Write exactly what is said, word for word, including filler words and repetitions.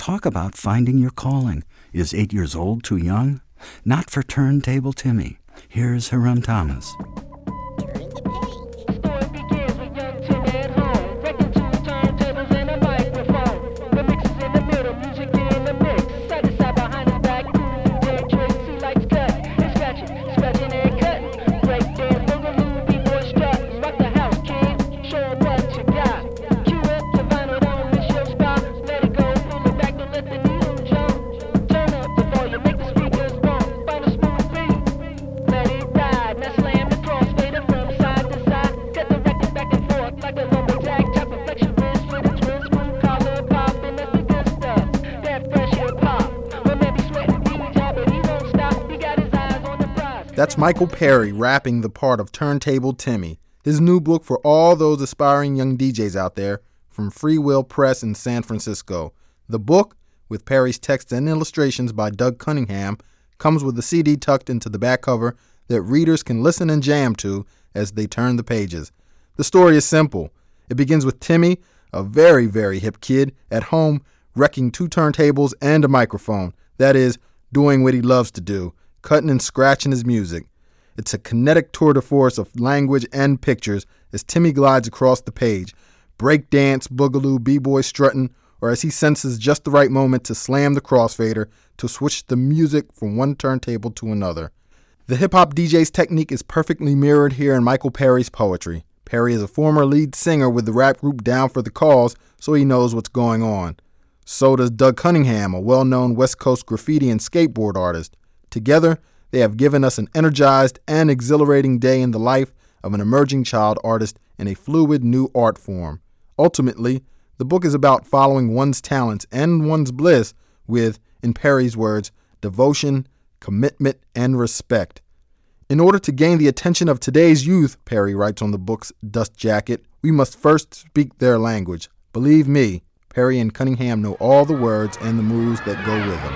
Talk about finding your calling. Is eight years old too young? Not for Turntable Timmy. Here's Hiram Thomas. That's Michael Perry rapping the part of Turntable Timmy, his new book for all those aspiring young D Js out there, from Free Will Press in San Francisco. The book, with Perry's text and illustrations by Doug Cunningham, comes with a C D tucked into the back cover that readers can listen and jam to as they turn the pages. The story is simple. It begins with Timmy, a very, very hip kid, at home wrecking two turntables and a microphone. That is, doing what he loves to do, cutting and scratching his music. It's a kinetic tour de force of language and pictures as Timmy glides across the page, breakdance, boogaloo, b-boy strutting, or as he senses just the right moment to slam the crossfader to switch the music from one turntable to another. The hip-hop D J's technique is perfectly mirrored here in Michael Perry's poetry. Perry is a former lead singer with the rap group Down for the Cause, so he knows what's going on. So does Doug Cunningham, a well-known West Coast graffiti and skateboard artist. Together, they have given us an energized and exhilarating day in the life of an emerging child artist in a fluid new art form. Ultimately, the book is about following one's talents and one's bliss with, in Perry's words, devotion, commitment, and respect. In order to gain the attention of today's youth, Perry writes on the book's dust jacket, we must first speak their language. Believe me, Perry and Cunningham know all the words and the moves that go with them.